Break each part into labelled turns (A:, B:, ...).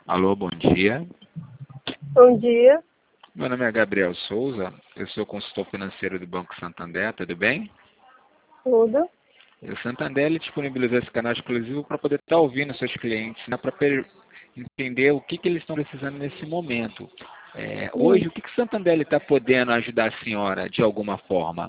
A: Alô, bom dia.
B: Bom dia,
A: Meu nome é Gabriel Souza, eu sou consultor financeiro do Banco Santander, tudo bem?
B: tudo.
A: E o Santander ele disponibilizou esse canal exclusivo para poder estar ouvindo seus clientes, né, para entender o que eles estão precisando nesse momento. Hoje, o que o Santander está podendo ajudar a senhora de alguma forma?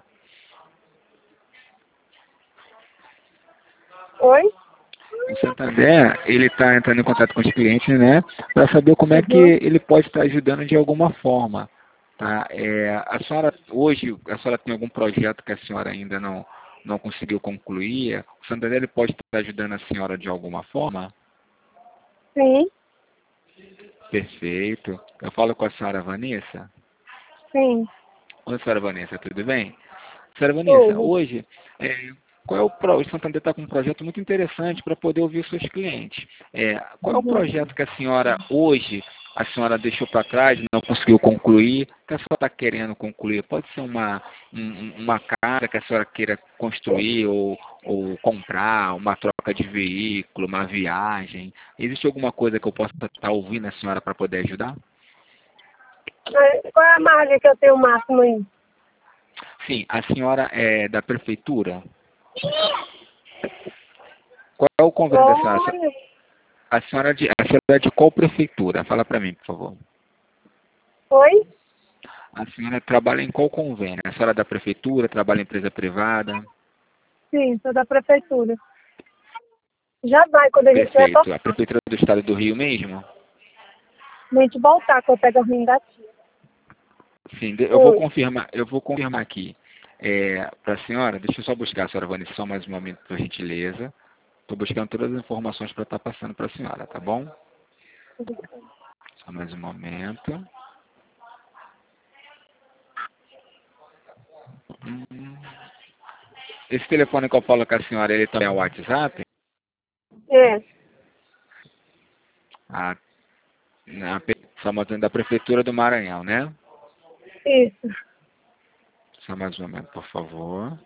B: Oi?
A: O Santander ele está entrando em contato com os clientes, né, para saber como é que
B: Uhum.
A: ele pode estar ajudando de alguma forma. Tá? A senhora, hoje, a senhora tem algum projeto que a senhora ainda não conseguiu concluir? O Santander ele pode estar ajudando a senhora de alguma forma?
B: Sim,
A: Perfeito. Eu falo com a senhora Vanessa.
B: sim,
A: Oi, senhora Vanessa, tudo bem? Senhora Vanessa,
B: tudo.
A: hoje, qual é o Santander está com um projeto muito interessante para poder ouvir os seus clientes. Qual é o
B: Uhum.
A: projeto que a senhora, hoje, a senhora deixou para trás, não conseguiu concluir, que a senhora está querendo concluir? Pode ser uma casa que a senhora queira construir ou comprar, uma troca de veículo, uma viagem. Existe alguma coisa que eu possa estar ouvindo a senhora para poder ajudar?
B: Mas qual é a margem que eu tenho máximo aí?
A: Sim, a senhora é da prefeitura? Qual é o convênio da senhora?
B: Olha,
A: A senhora é de qual prefeitura? Fala para mim, por favor.
B: oi?
A: A senhora trabalha em qual convênio? A senhora é da prefeitura, trabalha em empresa privada?
B: Sim, sou da prefeitura. Já vai, quando a gente vai
A: Perfeito. A prefeitura do estado do Rio mesmo?
B: totalmente voltar, quando eu pego a ruim da tia.
A: Sim,
B: Oi.
A: eu vou confirmar aqui. Para a senhora, deixa eu só buscar a senhora Vanessa, só mais um momento, por gentileza. Estou buscando todas as informações para estar passando para a senhora, tá bom? Só mais um momento. Hum. Esse telefone que eu falo com a senhora, ele também é o WhatsApp?
B: É,
A: Ah, estamos da Prefeitura do Maranhão, né?
B: isso.
A: Só mais um momento, por favor.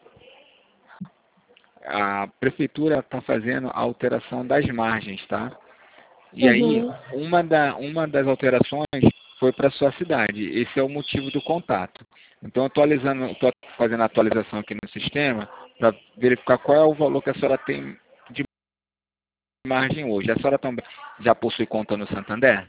A: A Prefeitura está fazendo a alteração das margens, tá? E aí,
B: Uhum.
A: uma das alterações foi para a sua cidade. Esse é o motivo do contato. Então, estou fazendo a atualização aqui no sistema para verificar qual é o valor que a senhora tem de margem hoje. A senhora também já possui conta no Santander?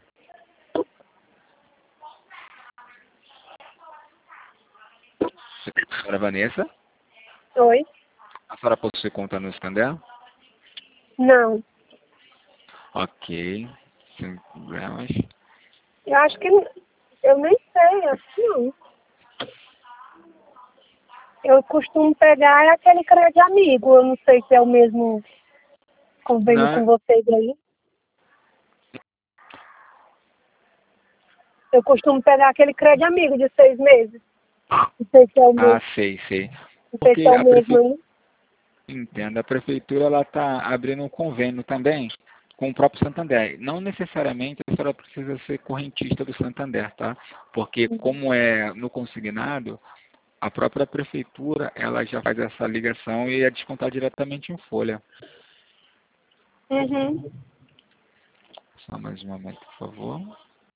A: Senhora Vanessa?
B: Oi?
A: A senhora possui conta no Santander?
B: Não.
A: Ok, sem problemas.
B: Eu acho que, eu nem sei, acho que não. Eu costumo pegar aquele crédito amigo, eu não sei se é o mesmo convênio
A: Não,
B: com vocês aí. Eu costumo pegar aquele crédito amigo de 6 meses. Não sei se é o
A: ah,
B: mesmo,
A: sei.
B: não sei se
A: Porque
B: é o mesmo aí.
A: entendo, a prefeitura ela está abrindo um convênio também com o próprio Santander. Não necessariamente a senhora precisa ser correntista do Santander, tá? Porque como é no consignado, a própria prefeitura ela já faz essa ligação e é descontar diretamente em folha.
B: Uhum.
A: Só mais um momento, por favor.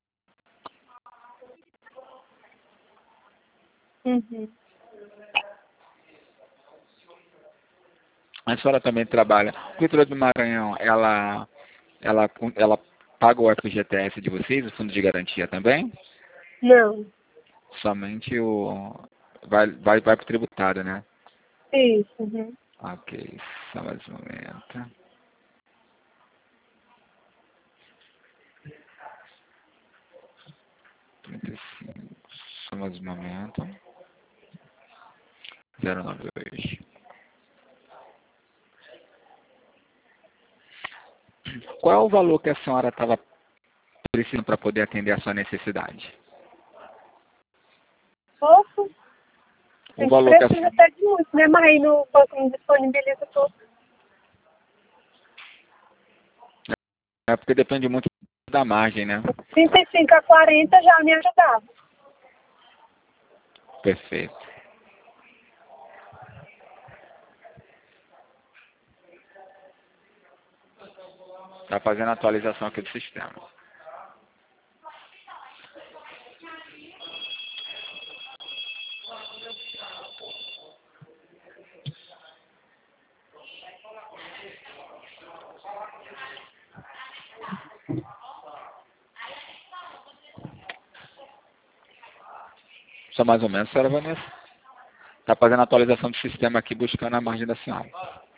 B: Uhum.
A: A senhora também trabalha. A prefeitura do Maranhão, ela paga o FGTS de vocês, o fundo de garantia também?
B: Não.
A: Somente vai para o tributário, né?
B: Isso. Uhum.
A: Ok, só mais um momento. 35, só mais um momento. 092. Qual é o valor que a senhora estava precisando para poder atender a sua necessidade?
B: Pouco. A
A: O
B: gente
A: valor que a
B: precisa
A: senhora...
B: até de muito, né? Mas aí no banco não disponibiliza tudo.
A: É porque depende muito da margem, né?
B: 35 a 40 já me ajudava.
A: Perfeito. Está fazendo a atualização aqui do sistema. Só mais ou menos, senhora Vanessa. Está fazendo a atualização do sistema aqui, buscando a margem da senhora.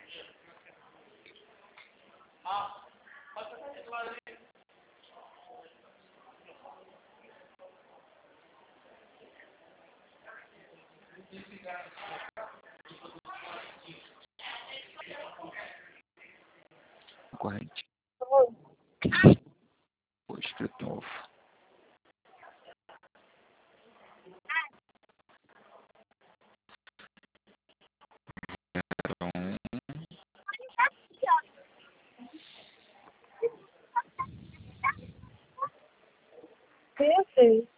A: Corrente. O escrito novo.
B: Eu sei.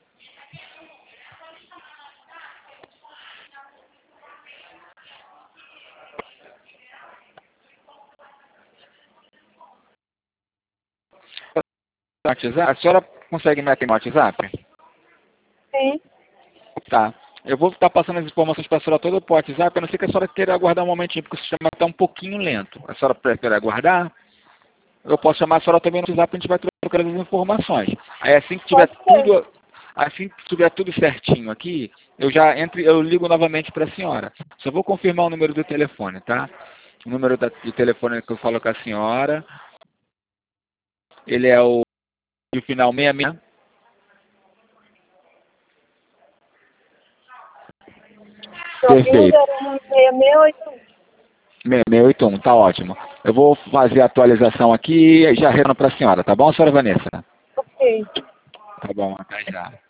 A: WhatsApp? A senhora consegue me atender no WhatsApp?
B: Sim.
A: Tá. Eu vou estar passando as informações para a senhora toda por WhatsApp, a não ser que a senhora queira aguardar um momentinho, porque o sistema está um pouquinho lento. A senhora prefere aguardar? Eu posso chamar a senhora também no WhatsApp e a gente vai trocando as informações. Aí assim que tiver tudo certinho aqui, eu ligo novamente para a senhora. Só vou confirmar o número do telefone, tá? O número do telefone que eu falo com a senhora, ele é o final 66. Perfeito.
B: 6681.
A: 6681, tá ótimo. Eu vou fazer a atualização aqui e já retorno para a senhora, tá bom, senhora Vanessa?
B: Ok.
A: Tá bom, até já.